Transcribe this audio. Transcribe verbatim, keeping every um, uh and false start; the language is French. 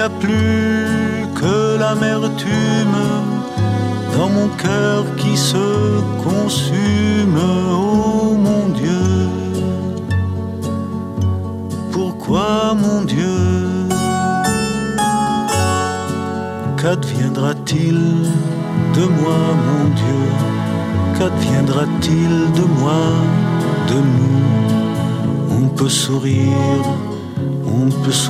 a plus que l'amertume dans mon cœur qui se consume. Oh mon Dieu, pourquoi mon Dieu? Qu'adviendra-t-il de moi, mon Dieu? Qu'adviendra-t-il de moi, de nous? On peut sourire, on peut sourire.